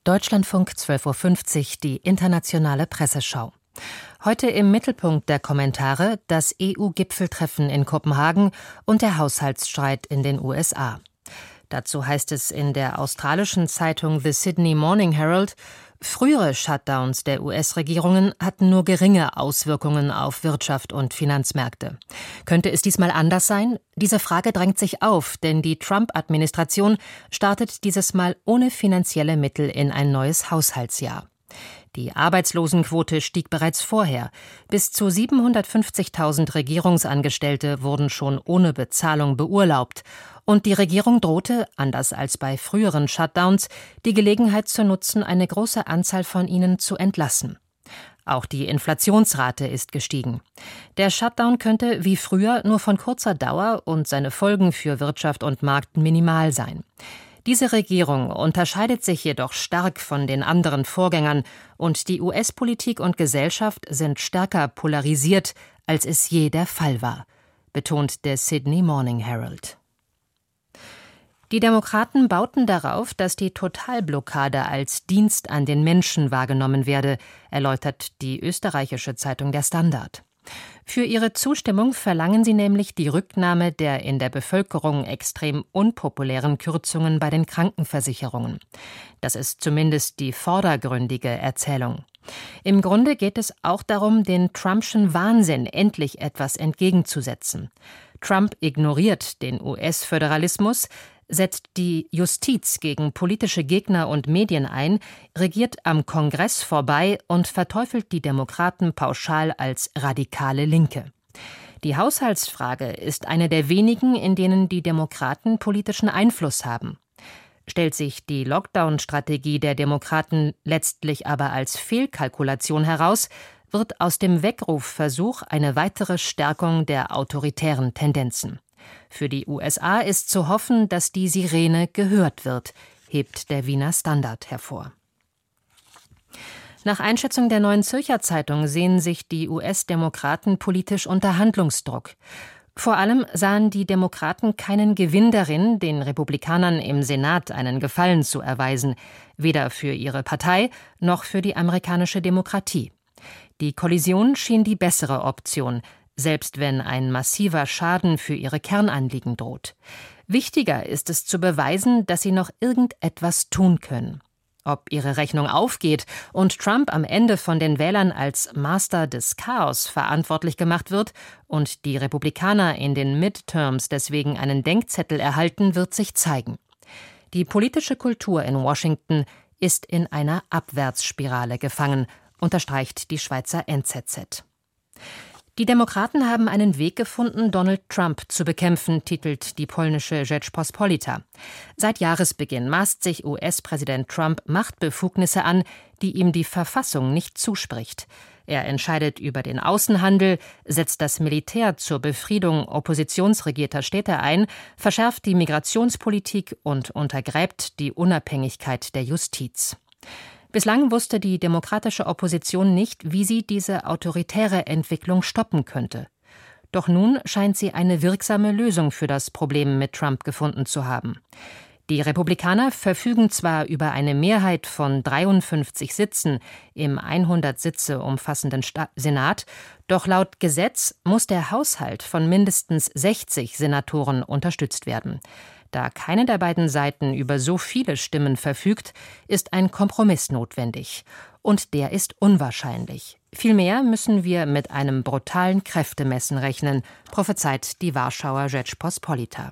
Deutschlandfunk 12.50 Uhr, die internationale Presseschau. Heute im Mittelpunkt der Kommentare das EU-Gipfeltreffen in Kopenhagen und der Haushaltsstreit in den USA. Dazu heißt es in der australischen Zeitung The Sydney Morning Herald, frühere Shutdowns der US-Regierungen hatten nur geringe Auswirkungen auf Wirtschaft und Finanzmärkte. Könnte es diesmal anders sein? Diese Frage drängt sich auf, denn die Trump-Administration startet dieses Mal ohne finanzielle Mittel in ein neues Haushaltsjahr. Die Arbeitslosenquote stieg bereits vorher. Bis zu 750.000 Regierungsangestellte wurden schon ohne Bezahlung beurlaubt. Und die Regierung drohte, anders als bei früheren Shutdowns, die Gelegenheit zu nutzen, eine große Anzahl von ihnen zu entlassen. Auch die Inflationsrate ist gestiegen. Der Shutdown könnte wie früher nur von kurzer Dauer und seine Folgen für Wirtschaft und Markt minimal sein. Diese Regierung unterscheidet sich jedoch stark von den anderen Vorgängern und die US-Politik und Gesellschaft sind stärker polarisiert, als es je der Fall war, betont der Sydney Morning Herald. Die Demokraten bauten darauf, dass die Totalblockade als Dienst an den Menschen wahrgenommen werde, erläutert die österreichische Zeitung Der Standard. Für ihre Zustimmung verlangen sie nämlich die Rücknahme der in der Bevölkerung extrem unpopulären Kürzungen bei den Krankenversicherungen. Das ist zumindest die vordergründige Erzählung. Im Grunde geht es auch darum, den Trumpschen Wahnsinn endlich etwas entgegenzusetzen. Trump ignoriert den US-Föderalismus, setzt die Justiz gegen politische Gegner und Medien ein, regiert am Kongress vorbei und verteufelt die Demokraten pauschal als radikale Linke. Die Haushaltsfrage ist eine der wenigen, in denen die Demokraten politischen Einfluss haben. Stellt sich die Lockdown-Strategie der Demokraten letztlich aber als Fehlkalkulation heraus, wird aus dem Weckrufversuch eine weitere Stärkung der autoritären Tendenzen. Für die USA ist zu hoffen, dass die Sirene gehört wird, hebt der Wiener Standard hervor. Nach Einschätzung der Neuen Zürcher Zeitung sehen sich die US-Demokraten politisch unter Handlungsdruck. Vor allem sahen die Demokraten keinen Gewinn darin, den Republikanern im Senat einen Gefallen zu erweisen, weder für ihre Partei noch für die amerikanische Demokratie. Die Kollision schien die bessere Option, selbst wenn ein massiver Schaden für ihre Kernanliegen droht. Wichtiger ist es zu beweisen, dass sie noch irgendetwas tun können. Ob ihre Rechnung aufgeht und Trump am Ende von den Wählern als Master des Chaos verantwortlich gemacht wird und die Republikaner in den Midterms deswegen einen Denkzettel erhalten, wird sich zeigen. Die politische Kultur in Washington ist in einer Abwärtsspirale gefangen, unterstreicht die Schweizer NZZ. Die Demokraten haben einen Weg gefunden, Donald Trump zu bekämpfen, titelt die polnische Rzeczpospolita. Seit Jahresbeginn maßt sich US-Präsident Trump Machtbefugnisse an, die ihm die Verfassung nicht zuspricht. Er entscheidet über den Außenhandel, setzt das Militär zur Befriedung oppositionsregierter Städte ein, verschärft die Migrationspolitik und untergräbt die Unabhängigkeit der Justiz. Bislang wusste die demokratische Opposition nicht, wie sie diese autoritäre Entwicklung stoppen könnte. Doch nun scheint sie eine wirksame Lösung für das Problem mit Trump gefunden zu haben. Die Republikaner verfügen zwar über eine Mehrheit von 53 Sitzen im 100 Sitze umfassenden Senat, doch laut Gesetz muss der Haushalt von mindestens 60 Senatoren unterstützt werden. Da keine der beiden Seiten über so viele Stimmen verfügt, ist ein Kompromiss notwendig. Und der ist unwahrscheinlich. Vielmehr müssen wir mit einem brutalen Kräftemessen rechnen, prophezeit die Warschauer Rzeczpospolita.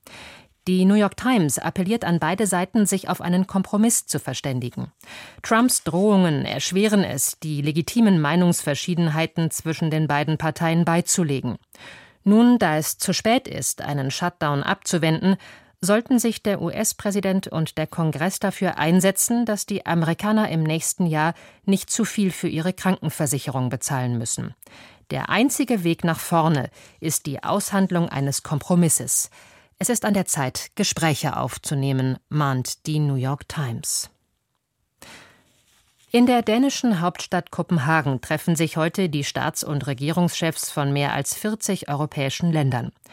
Die New York Times appelliert an beide Seiten, sich auf einen Kompromiss zu verständigen. Trumps Drohungen erschweren es, die legitimen Meinungsverschiedenheiten zwischen den beiden Parteien beizulegen. Nun, da es zu spät ist, einen Shutdown abzuwenden, sollten sich der US-Präsident und der Kongress dafür einsetzen, dass die Amerikaner im nächsten Jahr nicht zu viel für ihre Krankenversicherung bezahlen müssen. Der einzige Weg nach vorne ist die Aushandlung eines Kompromisses. Es ist an der Zeit, Gespräche aufzunehmen, mahnt die New York Times. In der dänischen Hauptstadt Kopenhagen treffen sich heute die Staats- und Regierungschefs von mehr als 40 europäischen Ländern.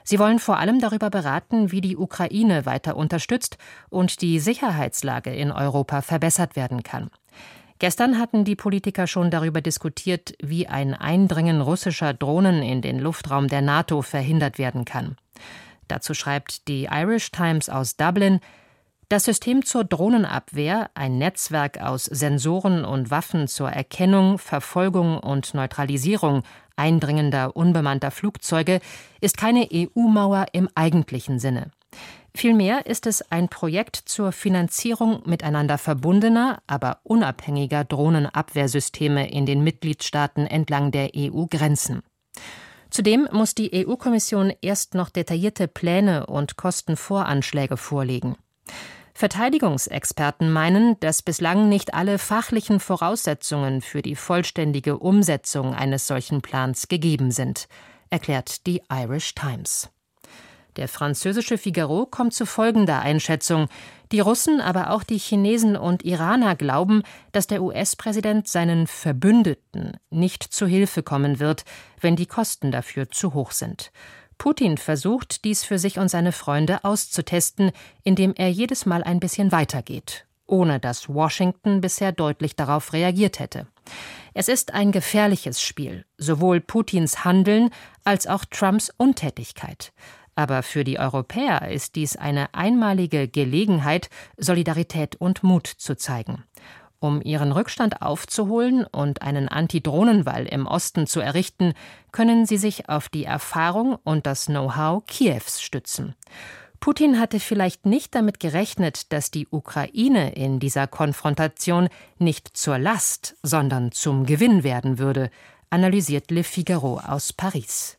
Sie wollen vor allem darüber beraten, wie die Ukraine weiter unterstützt und die Sicherheitslage in Europa verbessert werden kann. Gestern hatten die Politiker schon darüber diskutiert, wie ein Eindringen russischer Drohnen in den Luftraum der NATO verhindert werden kann. Dazu schreibt die Irish Times aus Dublin: Das System zur Drohnenabwehr, ein Netzwerk aus Sensoren und Waffen zur Erkennung, Verfolgung und Neutralisierung eindringender unbemannter Flugzeuge, ist keine EU-Mauer im eigentlichen Sinne. Vielmehr ist es ein Projekt zur Finanzierung miteinander verbundener, aber unabhängiger Drohnenabwehrsysteme in den Mitgliedstaaten entlang der EU-Grenzen. Zudem muss die EU-Kommission erst noch detaillierte Pläne und Kostenvoranschläge vorlegen. Verteidigungsexperten meinen, dass bislang nicht alle fachlichen Voraussetzungen für die vollständige Umsetzung eines solchen Plans gegeben sind, erklärt die Irish Times. Der französische Figaro kommt zu folgender Einschätzung: Die Russen, aber auch die Chinesen und Iraner glauben, dass der US-Präsident seinen Verbündeten nicht zu Hilfe kommen wird, wenn die Kosten dafür zu hoch sind. Putin versucht, dies für sich und seine Freunde auszutesten, indem er jedes Mal ein bisschen weitergeht, ohne dass Washington bisher deutlich darauf reagiert hätte. Es ist ein gefährliches Spiel, sowohl Putins Handeln als auch Trumps Untätigkeit. Aber für die Europäer ist dies eine einmalige Gelegenheit, Solidarität und Mut zu zeigen. Um ihren Rückstand aufzuholen und einen Antidrohnenwall im Osten zu errichten, können sie sich auf die Erfahrung und das Know-how Kiews stützen. Putin hatte vielleicht nicht damit gerechnet, dass die Ukraine in dieser Konfrontation nicht zur Last, sondern zum Gewinn werden würde, analysiert Le Figaro aus Paris.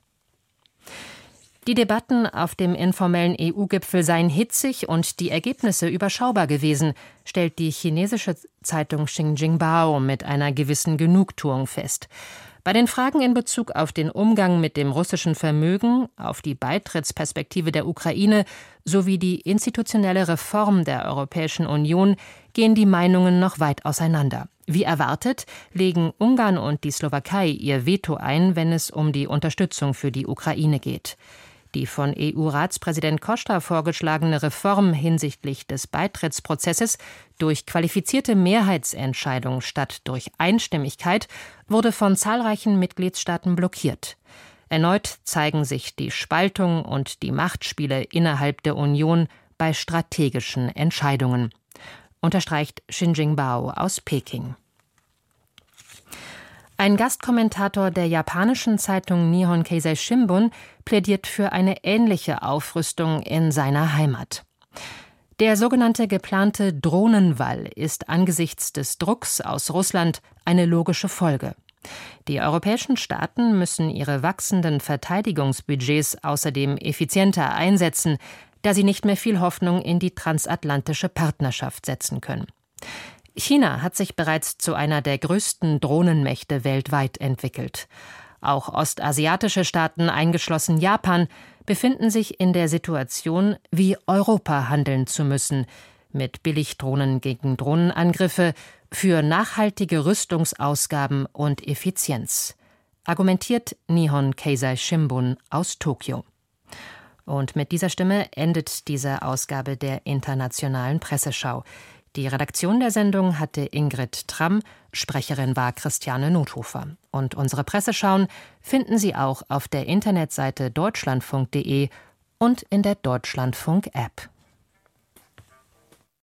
Die Debatten auf dem informellen EU-Gipfel seien hitzig und die Ergebnisse überschaubar gewesen, stellt die chinesische Zeitung Xinjiang mit einer gewissen Genugtuung fest. Bei den Fragen in Bezug auf den Umgang mit dem russischen Vermögen, auf die Beitrittsperspektive der Ukraine sowie die institutionelle Reform der Europäischen Union gehen die Meinungen noch weit auseinander. Wie erwartet, legen Ungarn und die Slowakei ihr Veto ein, wenn es um die Unterstützung für die Ukraine geht. Die von EU-Ratspräsident Costa vorgeschlagene Reform hinsichtlich des Beitrittsprozesses durch qualifizierte Mehrheitsentscheidung statt durch Einstimmigkeit wurde von zahlreichen Mitgliedstaaten blockiert. Erneut zeigen sich die Spaltung und die Machtspiele innerhalb der Union bei strategischen Entscheidungen, unterstreicht Xinjiang aus Peking. Ein Gastkommentator der japanischen Zeitung Nihon Keizai Shimbun plädiert für eine ähnliche Aufrüstung in seiner Heimat. Der sogenannte geplante Drohnenwall ist angesichts des Drucks aus Russland eine logische Folge. Die europäischen Staaten müssen ihre wachsenden Verteidigungsbudgets außerdem effizienter einsetzen, da sie nicht mehr viel Hoffnung in die transatlantische Partnerschaft setzen können. China hat sich bereits zu einer der größten Drohnenmächte weltweit entwickelt. Auch ostasiatische Staaten, eingeschlossen Japan, befinden sich in der Situation, wie Europa handeln zu müssen, mit Billigdrohnen gegen Drohnenangriffe, für nachhaltige Rüstungsausgaben und Effizienz, argumentiert Nihon Keizai Shimbun aus Tokio. Und mit dieser Stimme endet diese Ausgabe der Internationalen Presseschau. Die Redaktion der Sendung hatte Ingrid Tramm, Sprecherin war Christiane Nothofer. Und unsere Presseschauen finden Sie auch auf der Internetseite deutschlandfunk.de und in der Deutschlandfunk-App.